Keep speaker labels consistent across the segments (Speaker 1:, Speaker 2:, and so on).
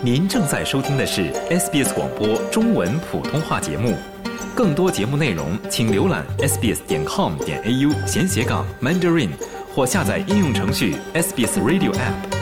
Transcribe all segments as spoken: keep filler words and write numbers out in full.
Speaker 1: 您正在收听的是 S B S 广播中文普通话节目，更多节目内容请浏览 s b s 点 com 点 a u 闲斜杠 Mandarin 或下载应用程序 S B S Radio App。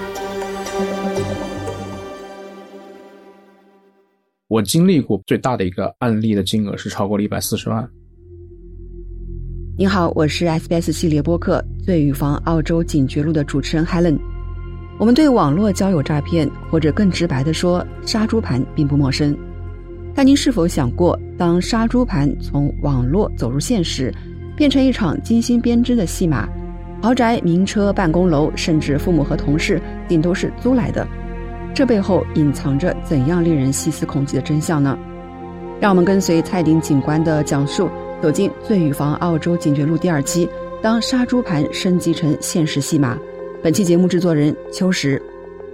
Speaker 2: 我经历过最大的一个案例的金额是超过了一百四十万。
Speaker 3: 您好，我是 S B S 系列播客最预防澳洲警觉录的主持人 Helen。 我们对网络交友诈骗，或者更直白地说杀猪盘并不陌生，但您是否想过，当杀猪盘从网络走入现实，变成一场精心编织的戏码，豪宅、名车、办公楼，甚至父母和同事顶都是租来的，这背后隐藏着怎样令人细思恐极的真相呢？让我们跟随蔡鼎警官的讲述，走进最预防澳洲警觉录第二期，当杀猪盘升级成现实戏码。本期节目制作人秋实。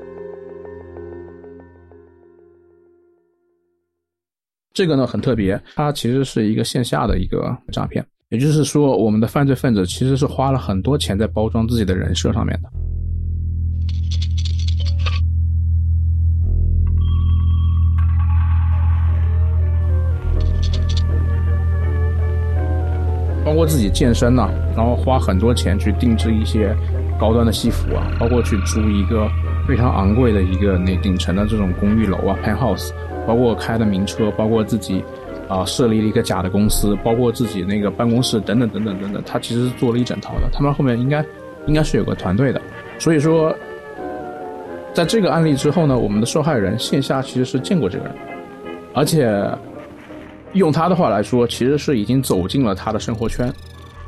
Speaker 2: 这个呢很特别，它其实是一个线下的一个诈骗，也就是说我们的犯罪分子其实是花了很多钱在包装自己的人设上面的。包括自己健身呐、啊，然后花很多钱去定制一些高端的西服啊，包括去租一个非常昂贵的一个那顶层的这种公寓楼啊 penthouse， 包括开的名车，包括自己啊、呃、设立了一个假的公司，包括自己那个办公室等等等等等等，他其实是做了一整套的，他们后面应该应该是有个团队的。所以说在这个案例之后呢，我们的受害人线下其实是见过这个人，而且用他的话来说，其实是已经走进了他的生活圈。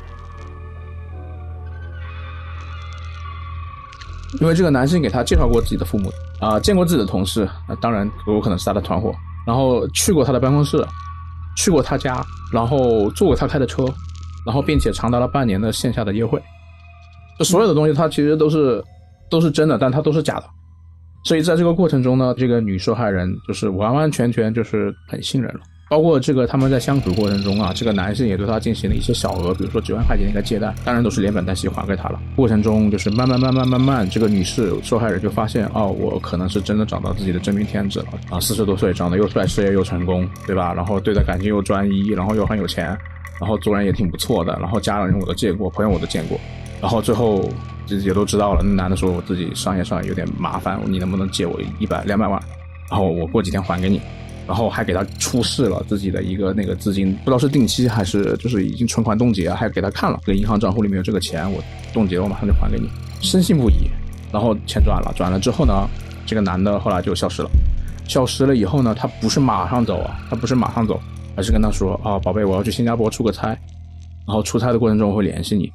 Speaker 2: 因为这个男性给他介绍过自己的父母啊、呃，见过自己的同事，呃、当然有可能是他的团伙，然后去过他的办公室，去过他家，然后坐过他开的车，然后并且长达了半年的线下的约会。这所有的东西他其实都是都是真的，但他都是假的。所以在这个过程中呢，这个女受害人就是完完全全就是很信任了。包括这个他们在相处过程中啊，这个男性也对他进行了一些小额，比如说几万块钱的一个借贷，当然都是连本带息还给他了。过程中就是慢慢慢慢慢慢，这个女士受害人就发现，哦，我可能是真的找到自己的真命天子了啊！四十多岁，长得又帅，事业又成功，对吧？然后对待感情又专一，然后又很有钱，然后做人也挺不错的，然后家人我都见过，朋友我都见过，然后最后也都知道了。那男的说我自己商业上有点麻烦，你能不能借我一百两百万，然后我过几天还给你。然后还给他出示了自己的一个那个资金，不知道是定期还是就是已经存款冻结，还给他看了这个银行账户里面有这个钱，我冻结了，我马上就还给你，深信不疑。然后钱转了，转了之后呢，这个男的后来就消失了。消失了以后呢，他不是马上走啊，他不是马上走，而是跟他说啊，宝贝，我要去新加坡出个差，然后出差的过程中我会联系你。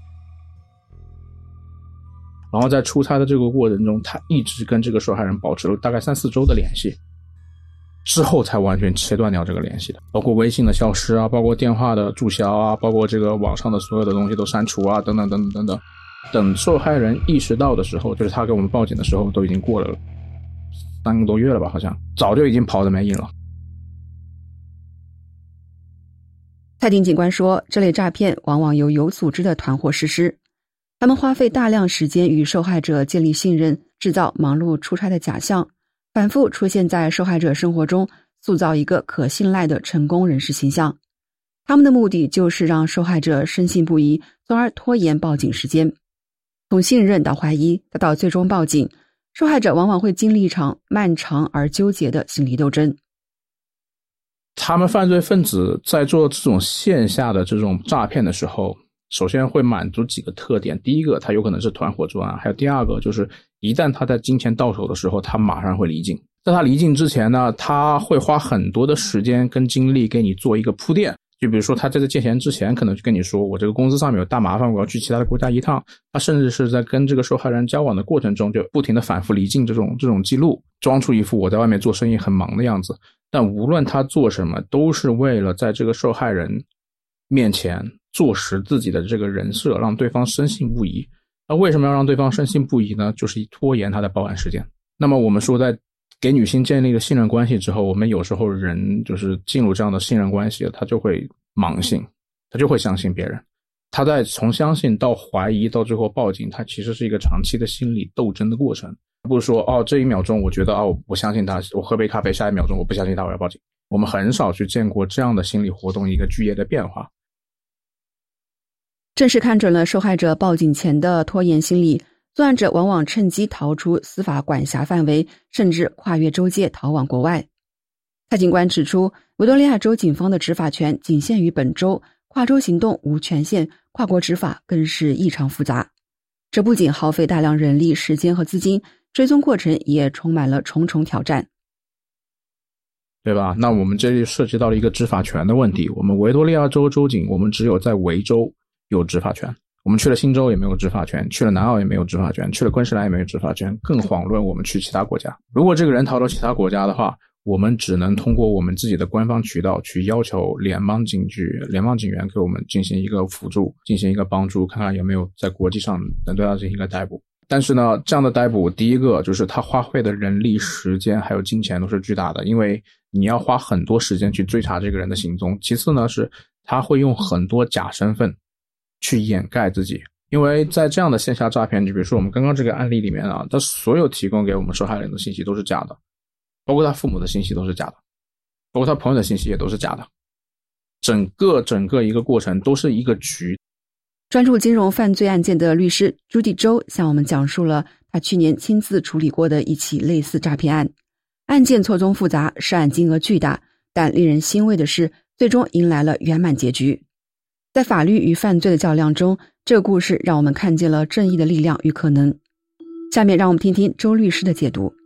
Speaker 2: 然后在出差的这个过程中，他一直跟这个受害人保持了大概三四周的联系。之后才完全切断掉这个联系的，包括微信的消失啊，包括电话的注销啊，包括这个网上的所有的东西都删除啊，等等等等等等。等受害人意识到的时候，就是他给我们报警的时候，都已经过了三个多月了吧，好像早就已经跑得没影了。
Speaker 3: 蔡鼎警官说，这类诈骗往往由有组织的团伙实施，他们花费大量时间与受害者建立信任，制造忙碌出差的假象，反复出现在受害者生活中，塑造一个可信赖的成功人士形象。他们的目的就是让受害者深信不疑，从而拖延报警时间。从信任到怀疑，再到最终报警，受害者往往会经历一场漫长而纠结的心理斗争。
Speaker 2: 他们犯罪分子在做这种线下的这种诈骗的时候，首先会满足几个特点。第一个，他有可能是团伙作案，还有第二个就是一旦他在金钱到手的时候，他马上会离境。在他离境之前呢，他会花很多的时间跟精力给你做一个铺垫。就比如说他在这借钱之前可能就跟你说，我这个公司上面有大麻烦，我要去其他的国家一趟。他甚至是在跟这个受害人交往的过程中就不停的反复离境这种这种记录，装出一副我在外面做生意很忙的样子。但无论他做什么，都是为了在这个受害人面前坐实自己的这个人设，让对方深信不疑。那为什么要让对方深信不疑呢？就是拖延他的报案时间。那么我们说，在给女性建立了信任关系之后，我们有时候人就是进入这样的信任关系，他就会盲信，他就会相信别人。他在从相信到怀疑到最后报警，他其实是一个长期的心理斗争的过程。 不是说哦这一秒钟我觉得哦我相信他，我喝杯咖啡，下一秒钟我不相信他，我要报警。我们很少去见过这样的心理活动一个剧烈的变化。
Speaker 3: 正是看准了受害者报警前的拖延心理，作案者往往趁机逃出司法管辖范围，甚至跨越州界逃往国外。蔡警官指出，维多利亚州警方的执法权仅限于本州，跨州行动无权限，跨国执法更是异常复杂。这不仅耗费大量人力、时间和资金，追踪过程也充满了重重挑战。
Speaker 2: 对吧？那我们这里涉及到了一个执法权的问题。我们维多利亚州州警，我们只有在维州有执法权，我们去了新州也没有执法权，去了南澳也没有执法权，去了昆士兰也没有执法权，更遑论我们去其他国家。如果这个人逃到其他国家的话，我们只能通过我们自己的官方渠道去要求联邦警局、联邦警员给我们进行一个辅助，进行一个帮助，看看有没有在国际上能对他进行一个逮捕。但是呢，这样的逮捕，第一个就是他花费的人力、时间还有金钱都是巨大的，因为你要花很多时间去追查这个人的行踪。其次呢，是他会用很多假身份去掩盖自己，因为在这样的线下诈骗，就比如说我们刚刚这个案例里面啊，他所有提供给我们受害人的信息都是假的，包括他父母的信息都是假的，包括他朋友的信息也都是假的，整个整个一个过程都是一个局。
Speaker 3: 专注金融犯罪案件的律师朱迪周向我们讲述了他去年亲自处理过的一起类似诈骗案。案件错综复杂，涉案金额巨大，但令人欣慰的是，最终迎来了圆满结局。在法律与犯罪的较量中，这个故事让我们看见了正义的力量与可能。下面让我们听听周律师的解读。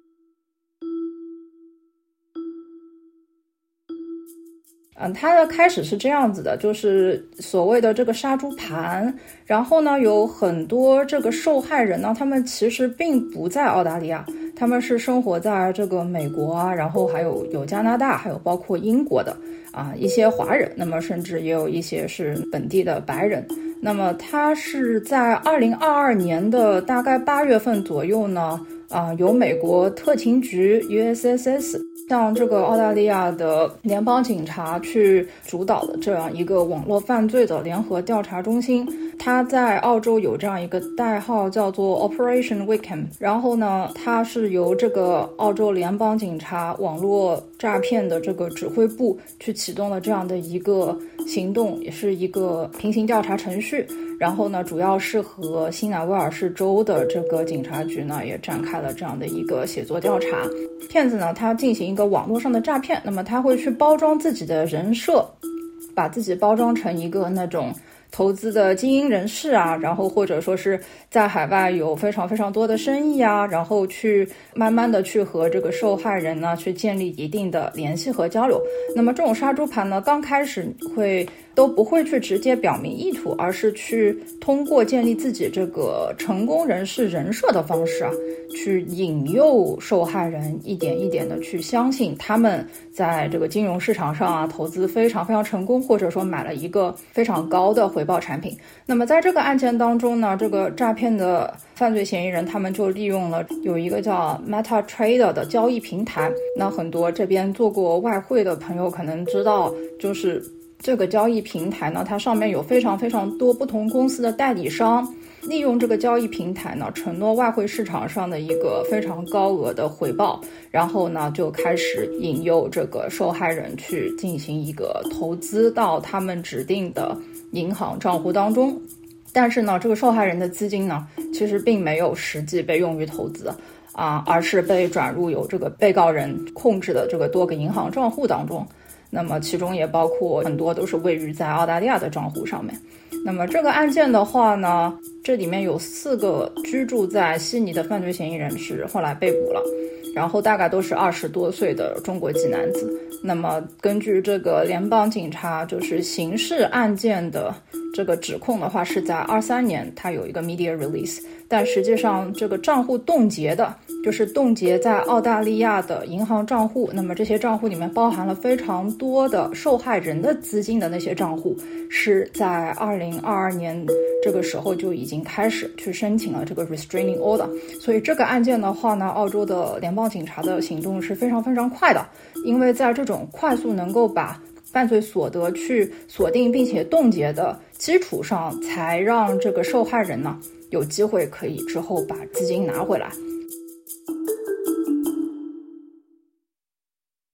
Speaker 4: 嗯，它的开始是这样子的，就是所谓的这个杀猪盘，然后呢，有很多这个受害人呢，他们其实并不在澳大利亚，他们是生活在这个美国啊，然后还有有加拿大，还有包括英国的啊一些华人，那么甚至也有一些是本地的白人。那么他是在二零二二年的大概八月份左右呢，啊，由美国特勤局 U S S S 向这个澳大利亚的联邦警察去主导的这样一个网络犯罪的联合调查中心，它在澳洲有这样一个代号叫做 Operation Wickham， 然后呢，它是由这个澳洲联邦警察网络诈骗的这个指挥部去启动了这样的一个行动，也是一个平行调查程序。然后呢，主要是和新南威尔士州的这个警察局呢，也展开了这样的一个协作调查。骗子呢，他进行一个网络上的诈骗，那么他会去包装自己的人设，把自己包装成一个那种投资的精英人士啊，然后或者说是在海外有非常非常多的生意啊，然后去慢慢的去和这个受害人呢去建立一定的联系和交流。那么这种杀猪盘呢，刚开始会都不会去直接表明意图，而是去通过建立自己这个成功人士人设的方式啊，去引诱受害人一点一点的去相信他们在这个金融市场上啊投资非常非常成功，或者说买了一个非常高的回报产品。那么在这个案件当中呢，这个诈骗的犯罪嫌疑人他们就利用了有一个叫 MetaTrader 的交易平台，那很多这边做过外汇的朋友可能知道，就是这个交易平台呢，它上面有非常非常多不同公司的代理商，利用这个交易平台呢，承诺外汇市场上的一个非常高额的回报，然后呢，就开始引诱这个受害人去进行一个投资到他们指定的银行账户当中。但是呢，这个受害人的资金呢，其实并没有实际被用于投资啊，而是被转入有这个被告人控制的这个多个银行账户当中。那么其中也包括很多都是位于在澳大利亚的账户上面。那么这个案件的话呢，这里面有四个居住在悉尼的犯罪嫌疑人是后来被捕了，然后大概都是二十多岁的中国籍男子。那么根据这个联邦警察就是刑事案件的这个指控的话，是在二三年它有一个 media release， 但实际上这个账户冻结的就是冻结在澳大利亚的银行账户，那么这些账户里面包含了非常多的受害人的资金的那些账户，是在二零二二年这个时候就已经开始去申请了这个 restraining order。 所以这个案件的话呢，澳洲的联邦警察的行动是非常非常快的，因为在这种快速能够把犯罪所得去锁定并且冻结的基础上，才让这个受害人呢有机会可以之后把资金拿回来。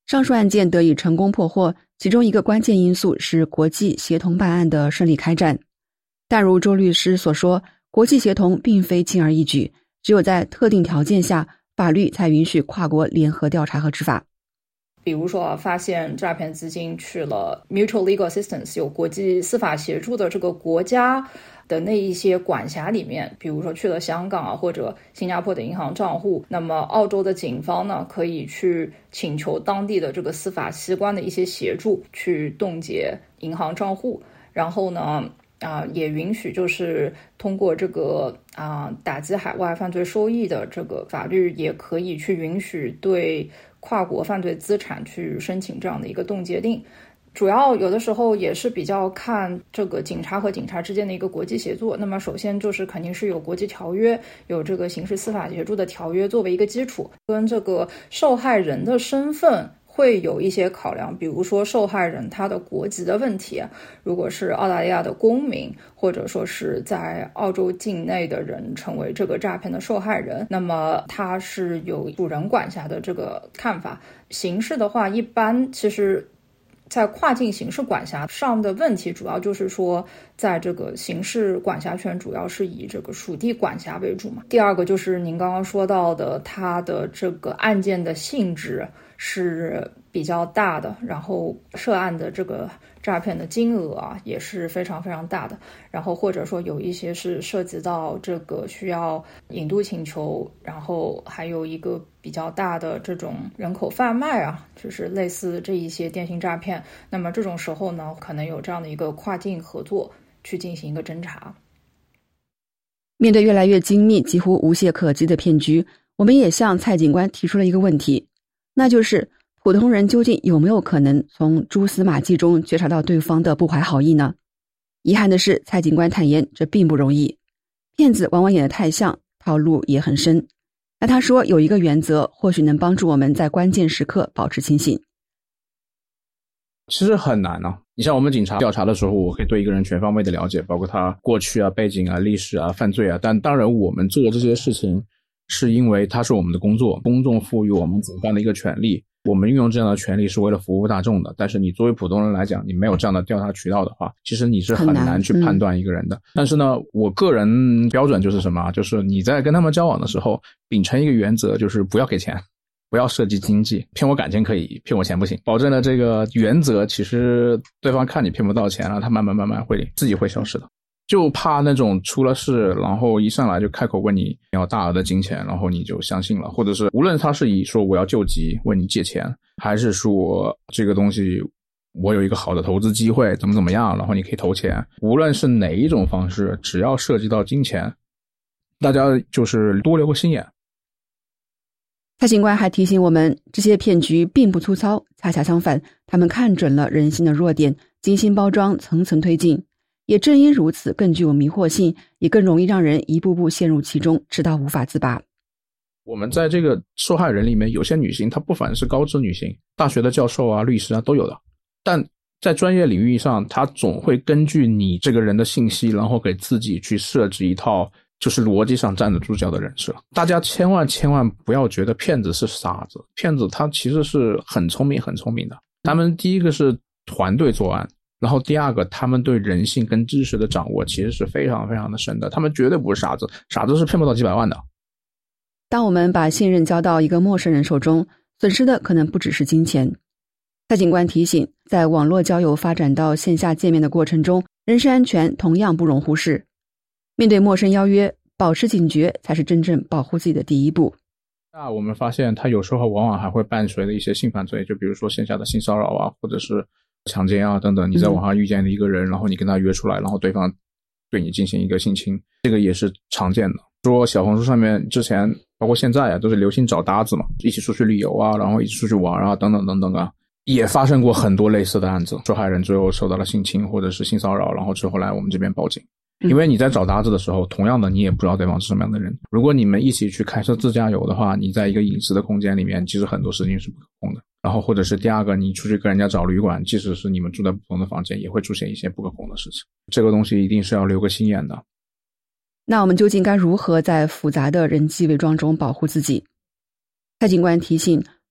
Speaker 3: 上述案件得以成功破获，其中一个关键因素是国际协同办案的顺利开展。但如周律师所说，国际协同并非轻而易举，只有在特定条件下，法律才允许跨国联合调查和执法。
Speaker 4: 比如说发现诈骗资金去了 Mutual Legal Assistance 有国际司法协助的这个国家的那一些管辖里面，比如说去了香港啊或者新加坡的银行账户，那么澳洲的警方呢可以去请求当地的这个司法机关的一些协助去冻结银行账户，然后呢啊、呃，也允许就是通过这个啊、呃、打击海外犯罪收益的这个法律，也可以去允许对跨国犯罪资产去申请这样的一个冻结令。主要有的时候也是比较看这个警察和警察之间的一个国际协作。那么首先就是肯定是有国际条约，有这个刑事司法协助的条约作为一个基础，跟这个受害人的身份会有一些考量，比如说受害人他的国籍的问题，如果是澳大利亚的公民，或者说是在澳洲境内的人成为这个诈骗的受害人，那么他是有主人管辖的这个看法。刑事的话，一般其实在跨境刑事管辖上的问题，主要就是说在这个刑事管辖权主要是以这个属地管辖为主嘛。第二个就是您刚刚说到的，它的这个案件的性质是比较大的，然后涉案的这个诈骗的金额啊也是非常非常大的，然后或者说有一些是涉及到这个需要引渡请求，然后还有一个比较大的这种人口贩卖啊，就是类似这一些电信诈骗，那么这种时候呢可能有这样的一个跨境合作去进行一个侦查。
Speaker 3: 面对越来越精密几乎无懈可击的骗局，我们也向蔡警官提出了一个问题，那就是普通人究竟有没有可能从蛛丝马迹中觉察到对方的不怀好意呢？遗憾的是，蔡警官坦言这并不容易，骗子往往演得太像，套路也很深。那他说有一个原则或许能帮助我们在关键时刻保持清醒。
Speaker 2: 其实很难啊，你像我们警察调查的时候，我可以对一个人全方位的了解，包括他过去啊、背景啊、历史啊、犯罪啊，但当然我们做这些事情是因为它是我们的工作，公众赋予我们警方的一个权利，我们运用这样的权利是为了服务大众的。但是你作为普通人来讲，你没有这样的调查渠道的话，其实你是很难去判断一个人的、嗯、但是呢，我个人标准就是什么，就是你在跟他们交往的时候秉承一个原则，就是不要给钱，不要涉及经济，骗我感情可以，骗我钱不行。保证了这个原则，其实对方看你骗不到钱了，他慢慢慢慢会自己会消失的。就怕那种出了事，然后一上来就开口问你要大额的金钱，然后你就相信了，或者是无论他是以说我要救急问你借钱，还是说这个东西我有一个好的投资机会怎么怎么样，然后你可以投钱，无论是哪一种方式，只要涉及到金钱，大家就是多留个心眼。
Speaker 3: 蔡警官还提醒我们，这些骗局并不粗糙，恰恰相反，他们看准了人性的弱点，精心包装，层层推进。也正因如此，更具有迷惑性，也更容易让人一步步陷入其中，直到无法自拔。
Speaker 2: 我们在这个受害人里面，有些女性她不凡是高知女性，大学的教授啊、律师啊都有的，但在专业领域上，她总会根据你这个人的信息，然后给自己去设置一套就是逻辑上站得住脚的人设。大家千万千万不要觉得骗子是傻子，骗子他其实是很聪明很聪明的。他们第一个是团队作案，然后第二个他们对人性跟知识的掌握其实是非常非常的深的，他们绝对不是傻子，傻子是骗不到几百万的。
Speaker 3: 当我们把信任交到一个陌生人手中，损失的可能不只是金钱。蔡警官提醒，在网络交友发展到线下见面的过程中，人身安全同样不容忽视。面对陌生邀约，保持警觉才是真正保护自己的第一步。
Speaker 2: 那我们发现他有时候往往还会伴随着一些性犯罪，就比如说线下的性骚扰啊，或者是强奸啊等等。你在网上遇见了一个人、嗯、然后你跟他约出来，然后对方对你进行一个性侵，这个也是常见的。说小红书上面之前包括现在啊，都是流行找搭子嘛，一起出去旅游啊，然后一起出去玩啊等等等等啊，也发生过很多类似的案子，受害人最后受到了性侵或者是性骚扰，然后之后来我们这边报警。因为你在找搭子的时候，同样的你也不知道对方是什么样的人。如果你们一起去开车自驾游的话，你在一个隐私的空间里面，其实很多事情是不可控的。然后或者是第二个，你出去跟人家找旅馆，即使是你们住在不同的房间，也会出现一些不可控的事情。这个东西一定是要留个心眼的。
Speaker 3: 那我们究竟该如何在复杂的人际伪装中保护自己？蔡警官提醒，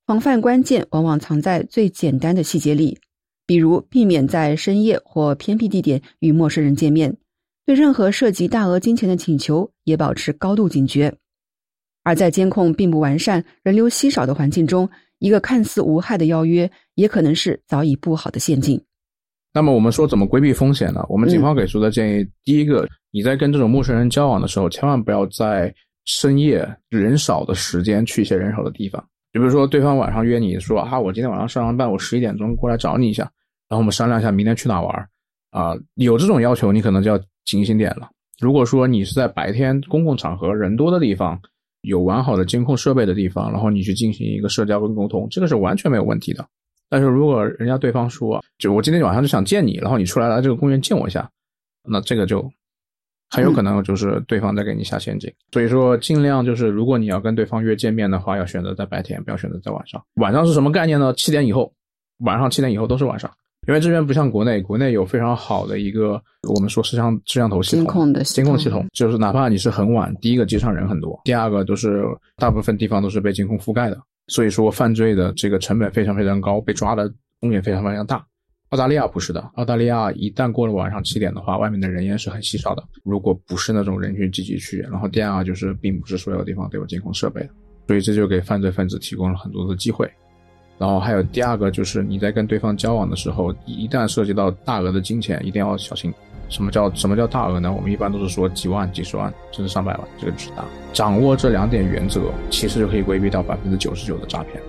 Speaker 3: 防范关键往往藏在最简单的细节里，比如避免在深夜或偏僻地点与陌生人见面，对任何涉及大额金钱的请求也保持高度警觉。而在监控并不完善、人流稀少的环境中，一个看似无害的邀约也可能是早已布好的陷阱。
Speaker 2: 那么我们说怎么规避风险呢？我们警方给出的建议、嗯、第一个，你在跟这种陌生人交往的时候，千万不要在深夜人少的时间去一些人少的地方。比如说对方晚上约你说啊，我今天晚上上完班，我十一点钟过来找你一下，然后我们商量一下明天去哪玩啊、呃，有这种要求你可能就要警醒点了。如果说你是在白天公共场合人多的地方，有完好的监控设备的地方，然后你去进行一个社交跟沟通，这个是完全没有问题的。但是如果人家对方说就我今天晚上就想见你，然后你出来来这个公园见我一下，那这个就很有可能就是对方在给你下陷阱、嗯、所以说尽量就是如果你要跟对方约见面的话，要选择在白天，不要选择在晚上。晚上是什么概念呢？七点以后，晚上七点以后都是晚上，因为这边不像国内，国内有非常好的一个我们说摄像摄像头系统，
Speaker 3: 监控的系统，
Speaker 2: 监控系统就是哪怕你是很晚，第一个街上人很多，第二个都是大部分地方都是被监控覆盖的，所以说犯罪的这个成本非常非常高，被抓的风险非常非常大。澳大利亚不是的，澳大利亚一旦过了晚上七点的话，外面的人烟是很稀少的，如果不是那种人群聚集区，然后第二个就是并不是所有地方都有监控设备的，所以这就给犯罪分子提供了很多的机会。然后还有第二个就是你在跟对方交往的时候，一旦涉及到大额的金钱一定要小心。什么叫什么叫大额呢？我们一般都是说几万几十万甚至上百万，这个值大。掌握这两点原则，其实就可以规避到 百分之九十九 的诈骗。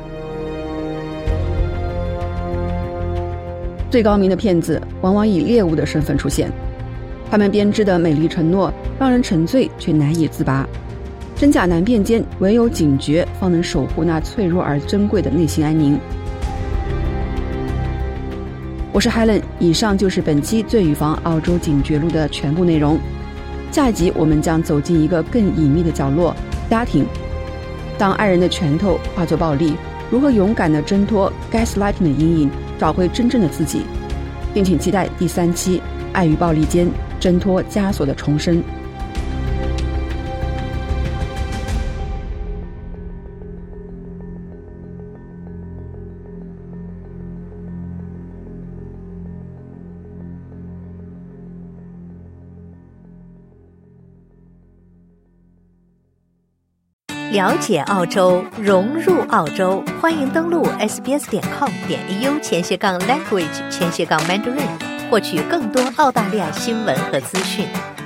Speaker 3: 最高明的骗子往往以猎物的身份出现，他们编织的美丽承诺让人沉醉却难以自拔，真假难辨间，唯有警觉方能守护那脆弱而珍贵的内心安宁。我是 Helen， 以上就是本期罪与防澳洲警觉录的全部内容。下一集我们将走进一个更隐秘的角落——家庭。当爱人的拳头化作暴力，如何勇敢地挣脱 gaslighting 的阴影，找回真正的自己。并请期待第三期《爱与暴力间挣脱枷锁的重生》。
Speaker 5: 了解澳洲，融入澳洲，欢迎登录 s b s 点 com 点 a u 前斜杠 language 前斜杠 mandarin， 获取更多澳大利亚新闻和资讯。